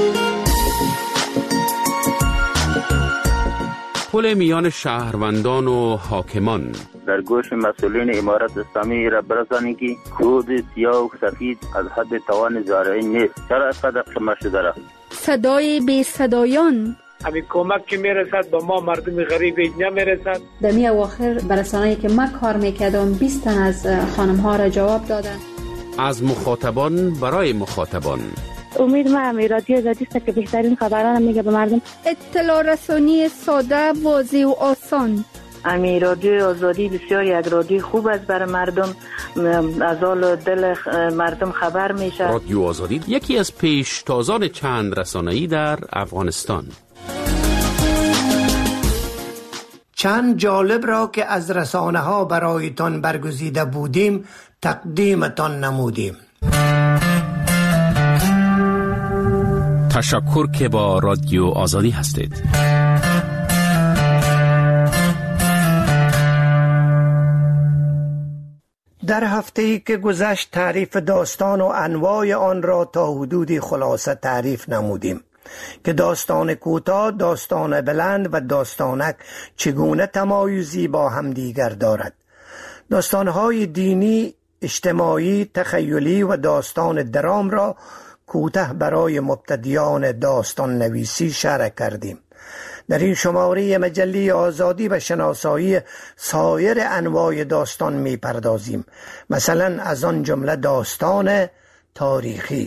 پل میان شهروندان و حاکمان. در گوش مسئولین امارت اسلامی را برسانید که کود سیاه و سفید از حد توان زارعین نیست. چرا صدق شما شده را؟ صدای بی صدایان. همین کمک که میرسد به ما مردم غریب نمیرسد. در می اواخر برسانه‌ای که من کار میکردم 20 تن از خانم ها را جواب دادن. از مخاطبان برای مخاطبان. امید من رادیو آزادی است که بهترین خبران میگه به مردم. اطلاع رسانی ساده، واضح و آسان. رادیو آزادی بسیار یک رادیو خوب است برای مردم، از حال دل مردم خبر میشه. رادیو آزادی یکی از پیشتازان چند رسانه‌ای در افغانستان. چند جالب را که از رسانه ها برایتان برگزیده بودیم تقدیمتان نمودیم. تشکر که با رادیو آزادی هستید. در هفته‌ای که گذشت تعریف داستان و انواع آن را تا حدودی خلاصه تعریف نمودیم که داستان کوتاه، داستان بلند و داستانک چگونه تمایزی با همدیگر دارد. داستانهای دینی، اجتماعی، تخیلی و داستان درام را کوتاه برای مبتدیان داستان نویسی شرح کردیم. در این شماره مجله آزادی به شناسایی سایر انواع داستان می پردازیم. مثلا از آن جمله داستان تاریخی.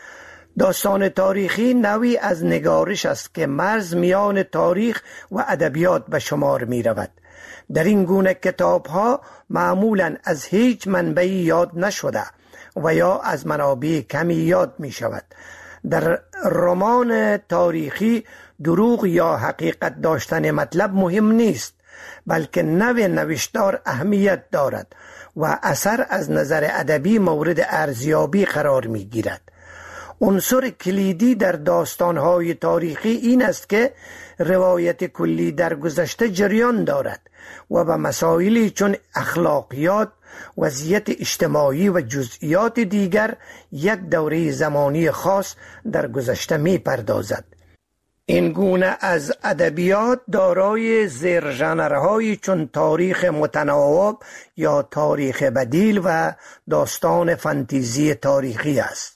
داستان تاریخی نوعی از نگارش است که مرز میان تاریخ و ادبیات به شمار می رود. در این گونه کتاب ها معمولا از هیچ منبعی یاد نشده و یا از منابع کمی یاد می شود. در رمان تاریخی دروغ یا حقیقت داشتن مطلب مهم نیست، بلکه نوع نوشتار اهمیت دارد و اثر از نظر ادبی مورد ارزیابی قرار می گیرد. عنصر کلیدی در داستان‌های تاریخی این است که روایت کلی در گذشته جریان دارد و به مسائلی چون اخلاقیات، وضعیت اجتماعی و جزئیات دیگر یک دوره زمانی خاص در گذشته می پردازد. این گونه از ادبیات دارای زیر ژانرهایی چون تاریخ متناوب یا تاریخ بدیل و داستان فانتزی تاریخی است.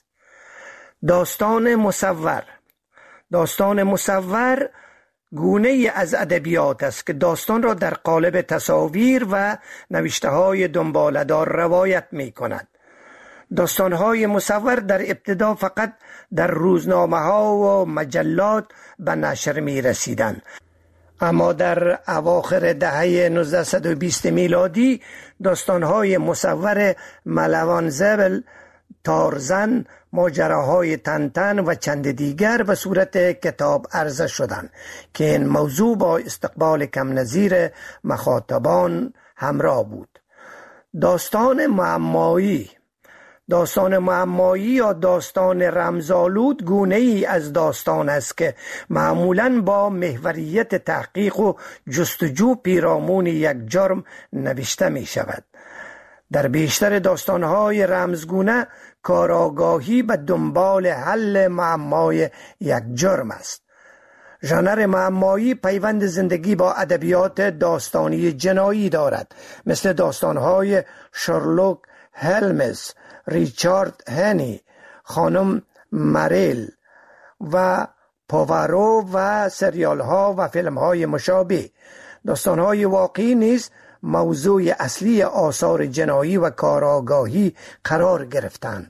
داستان مصور. داستان مصور گونه از ادبیات است که داستان را در قالب تصاویر و نوشته‌های دنباله‌دار روایت می‌کند. داستان‌های مصور در ابتدا فقط در روزنامه‌ها و مجلات به نشر می‌رسیدند، اما در اواخر دهه 1920 میلادی داستان‌های مصور ملوان زبل، تارزن، ماجراهای تنتن و چند دیگر به صورت کتاب عرضه شدند که این موضوع با استقبال کم نظیر مخاطبان همراه بود. داستان معمایی یا داستان رمزآلود گونه ای از داستان است که معمولاً با محوریت تحقیق و جستجو پیرامون یک جرم نوشته می شود. در بیشتر داستانهای رمزگونه کارآگاهی به دنبال حل معمای یک جرم است. ژانر معمایی پیوند زندگی با ادبیات داستانی جنایی دارد، مثل داستانهای شرلوک هولمز، ریچارد هنی، خانم مریل و پاوارو و سریال ها و فیلم های مشابه. داستان های واقعی نیز موضوع اصلی آثار جنایی و کارآگاهی قرار گرفتند.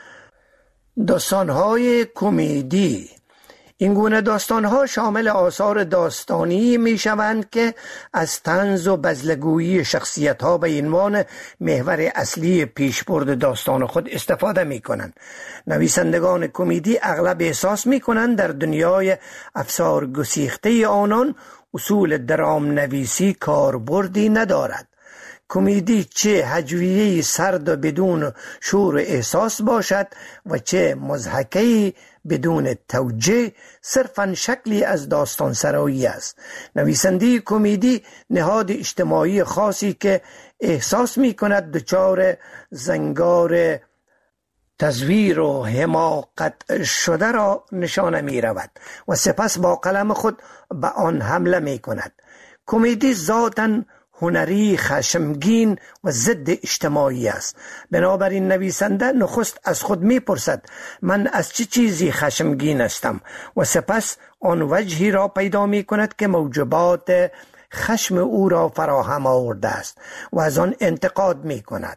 داستان های کمدی: این گونه داستان‌ها شامل آثار داستانی می‌شوند که از طنز و بزلگویی شخصیت‌ها به عنوان محور اصلی پیشبرد داستان خود استفاده می‌کنند. نویسندگان کمدی اغلب احساس می‌کنند در دنیای افسار گسیخته آنان اصول درام نویسی کاربردی ندارد. کمدی چه هجویه‌ای سرد و بدون شور و احساس باشد و چه مضحکه‌ای بدون توجیه، صرفاً شکلی از داستان سرایی است. نویسنده کمدی نهاد اجتماعی خاصی که احساس می کند دچار زنگار تزویر و حماقت شده را نشانه می رود و سپس با قلم خود به آن حمله می کند. کمدی ذاتاً هنری، خشمگین و ضد اجتماعی است. بنابراین نویسنده نخست از خود میپرسد من از چه چیزی خشمگین هستم و سپس آن وجهی را پیدا می کند که موجبات خشم او را فراهم آورده است و از آن انتقاد می کند.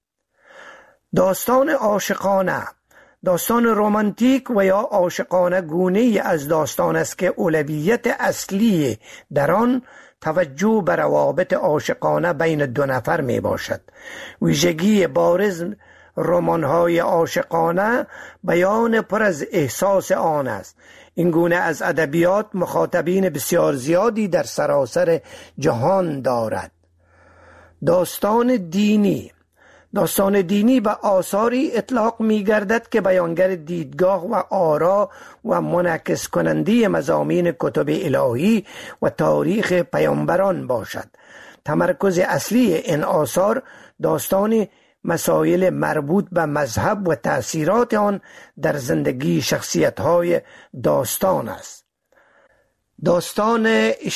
داستان عاشقانه: داستان رمانتیک و یا عاشقانه گونه از داستان است که اولویت اصلی در آن توجه به روابط عاشقانه بین دو نفر می باشد. ویژگی بارز رمان‌های عاشقانه بیان پر از احساس آن است. این گونه از ادبیات مخاطبین بسیار زیادی در سراسر جهان دارد. داستان دینی به آثاری اطلاق می گردد که بیانگر دیدگاه و آرا و منعکس کننده مضامین کتب الهی و تاریخ پیامبران باشد. تمرکز اصلی این آثار داستان مسائل مربوط به مذهب و تأثیرات آن در زندگی شخصیت‌های داستان است. داستان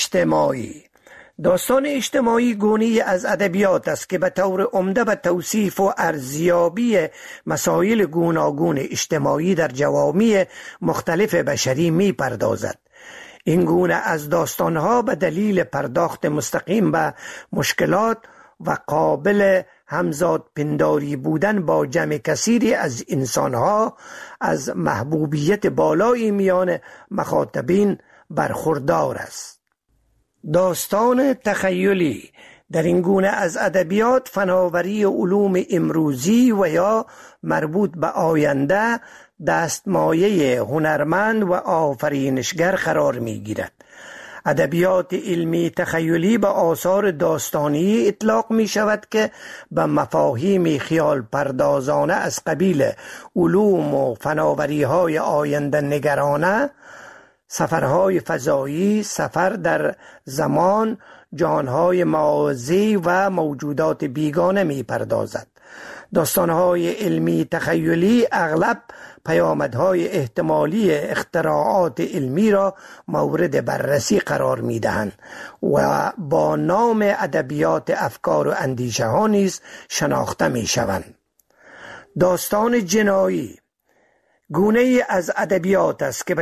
اجتماعی گونه‌ای از ادبیات است که به طور عمده به توصیف و ارزیابی مسائل گوناگون اجتماعی در جوامع مختلف بشری می پردازد. این گونه از داستانها به دلیل پرداخت مستقیم به مشکلات و قابل همزاد پنداری بودن با جمع کثیری از انسانها از محبوبیت بالایی میان مخاطبین برخوردار است. داستان تخیلی: در این گونه از ادبیات فناوری علوم امروزی و یا مربوط به آینده دستمایه هنرمند و آفرینشگر قرار می گیرد. ادبیات علمی تخیلی به آثار داستانی اطلاق می شود که به مفاهیم خیال پردازانه از قبیل علوم و فناوری های آینده نگرانه، سفرهای فضایی، سفر در زمان، جهانهای موازی و موجودات بیگانه می پردازد. داستانهای علمی تخیلی اغلب پیامدهای احتمالی اختراعات علمی را مورد بررسی قرار می دهند و با نام ادبیات افکار و اندیشه ها نیز شناخته می شوند. داستان جنایی گونه ای از ادبیات است که به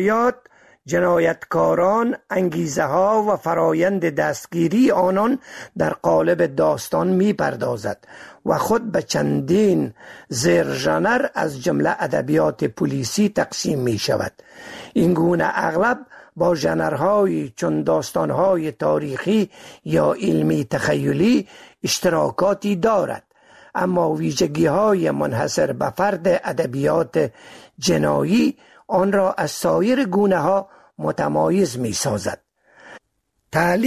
جنایتکاران، انگیزه ها و فرایند دستگیری آنان در قالب داستان می پردازد و خود به چندین زیر ژانر از جمله ادبیات پلیسی تقسیم می شود. این گونه اغلب با ژانرهایی چون داستانهای تاریخی یا علمی تخیلی اشتراکاتی دارد، اما ویژگی‌های منحصر به فرد ادبیات جنایی آن را از سایر گونه‌ها متمایز می‌سازد. تعلیق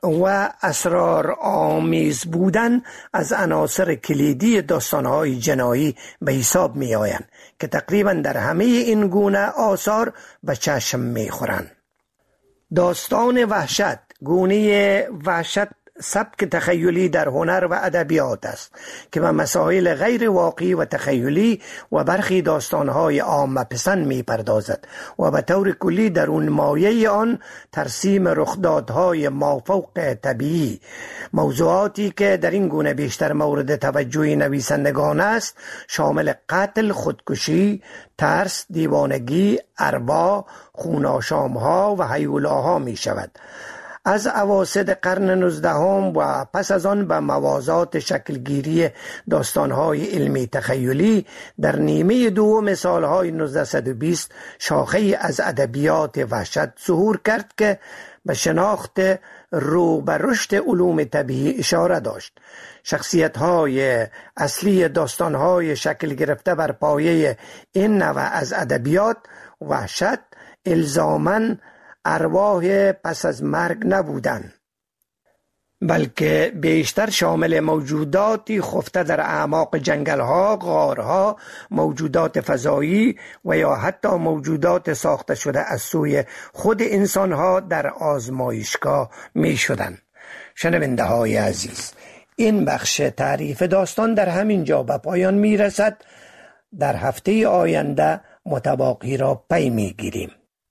و اسرار آمیز بودن از عناصر کلیدی داستانهای جنایی به حساب می آیند که تقریبا در همه این گونه آثار به چشم می خورند. داستان وحشت گونه وحشت سبک تخیلی در هنر و ادبیات است که به مسائل غیر واقعی و تخیلی و برخی داستانهای عامه پسند می پردازد و به طور کلی در اون مایه آن ترسیم رخدادهای مافوق طبیعی. موضوعاتی که در این گونه بیشتر مورد توجه نویسندگان است شامل قتل، خودکشی، ترس، دیوانگی، ارواح، خوناشامها و هیولاها می شود. از اواسط قرن 19 و پس از آن به موازات شکلگیری داستانهای علمی تخیلی در نیمه دوم سالهای 1920 شاخه‌ای از ادبیات وحشت ظهور کرد که به شناخت رو به رشد علوم طبیعی اشاره داشت. شخصیت‌های اصلی داستانهای شکل گرفته بر پایه این نوع از ادبیات وحشت الزاماً ارواح پس از مرگ نبودند، بلکه بیشتر شامل موجوداتی خفته در اعماق جنگل‌ها، غارها، موجودات فضایی و یا حتی موجودات ساخته شده از سوی خود انسان‌ها در آزمایشگاه می‌شدند. شنونده‌های عزیز، این بخش تعریف داستان در همین جا به پایان می‌رسد. در هفته آینده متباقی را پی می‌گیریم.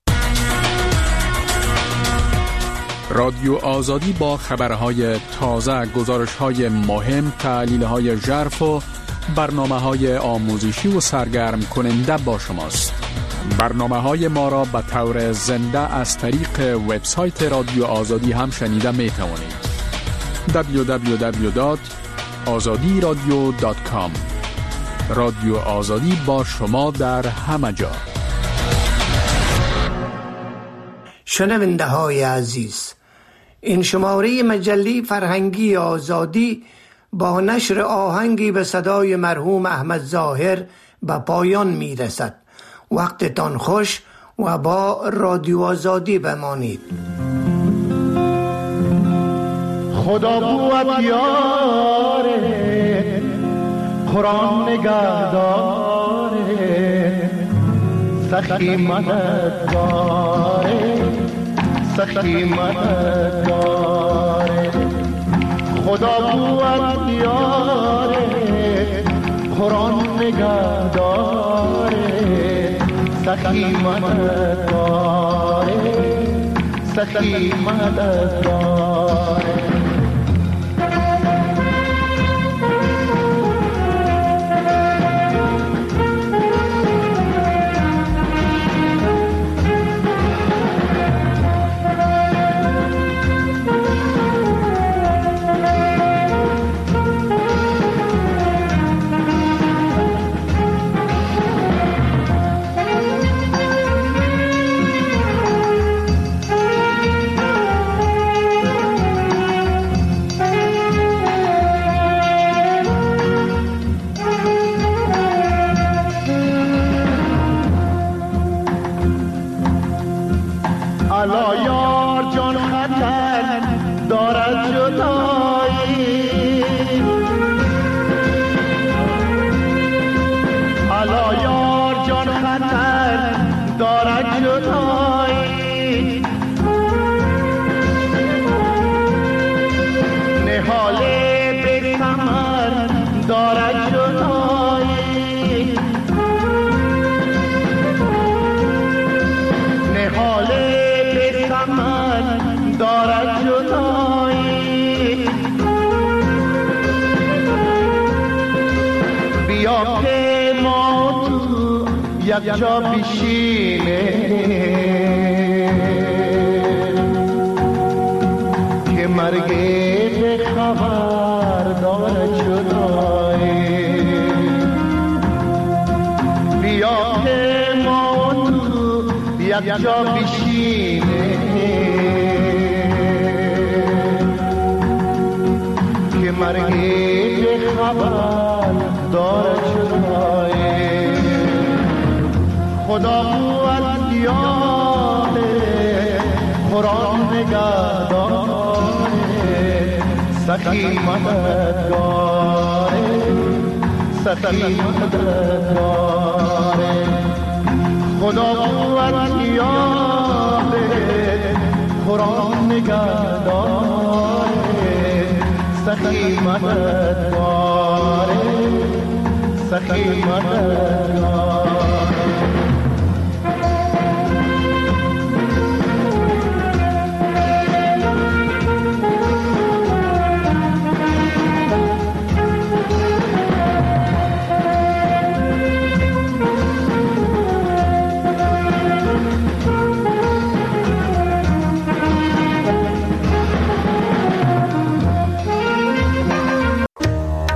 رادیو آزادی با خبرهای تازه، گزارش‌های مهم، تحلیل‌های ژرف و برنامه‌های آموزشی و سرگرم کننده با شماست. برنامه‌های ما را به طور زنده از طریق وبسایت رادیو آزادی هم شنیده می‌توانید. www.azadiradio.com. رادیو آزادی با شما در همه جا. شنونده های عزیز، این شماره مجله فرهنگی آزادی با نشر آهنگی به صدای مرحوم احمد ظاهر به پایان می رسد. وقتتان خوش و با رادیو آزادی بمانید. خدا بود یاره، قرآن نگهداره، سخی مددگاره، سخی مددگاره. خدا بود یاره، قرآن نگهداره، سخی مددگاره، سخی مددگاره. الا یار جان خطر دارد جدایی، الا یار جان خطر دارد جدایی. نهال به ثمر دارد جدایی، نهال دارد جدایی. بیا که ما تو یک جا بشینه، که مرگ به خبر دارد جدایی. بیا که ما تو یک جا بشینه، مرگی به خبر دارد جدایی. خدا بود یاره، قرآن نگهداره، سخی مددگاره سخی مددگاره خدا قوت یاره قرآن نگهداره سخی مددگاره سخی مددگاره